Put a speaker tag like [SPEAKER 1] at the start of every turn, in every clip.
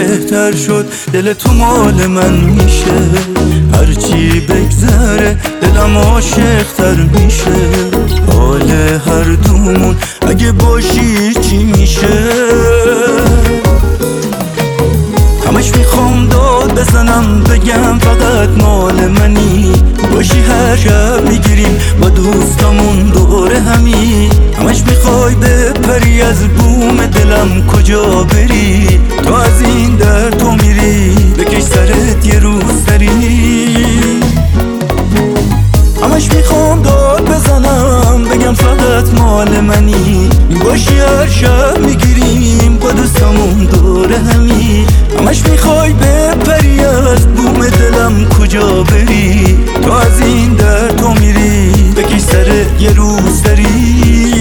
[SPEAKER 1] بهتر شد دل تو مال من میشه، هرچی بگذره دلم عاشق‌تر میشه. حال هر دومون اگه باشی چی میشه؟ همش میخوام داد بزنم بگم فقط مال منی، باشی هر شب میگیریم با دوستامون دوره همی. همش میخوای بپری از بوم دلم کجا بری؟ تو از این در تو میری بکش سرت یه روز سری. همش میخوام داد بزنم بگم فقط مال منی، باشی هر شب میگیریم با دوستامون دوره همی. همش میخوای بپری از بوم دلم کجا بری؟ تو از این در تو میری بکش سرت یه روز سری.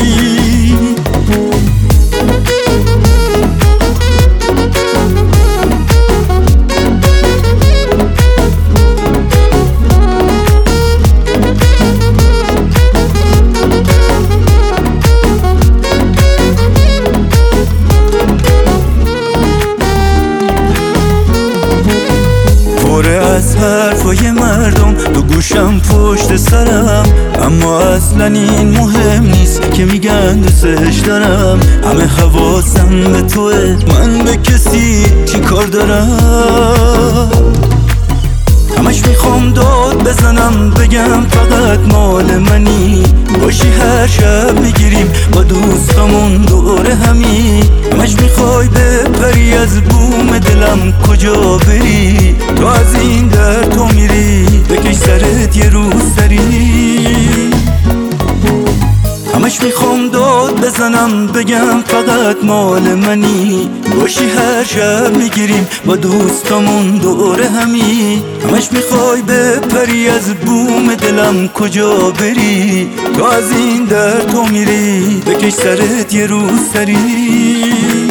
[SPEAKER 1] از حرفای مردم تو گوشم پشت سرم، اما اصلا این مهم نیست که میگن دوستش دارم. همه حواسم به توه، من به کسی چی کار دارم؟ همش میخوام داد بزنم بگم فقط مال منی، باشی هر شب میگیریم با دوستامون دوره همی. همش میخوای بپری از بوم دلم کجا بری؟ تو از این در تو میری بکش سرت یه روز سری. همش میخوام داد بزنم بگم فقط مال منی، باشی هر شب میگیریم با دوستامون دوره همی. همش میخوای بپری از بوم دلم کجا بری؟ تو از این در تو میری بکش سرت یه روز سری.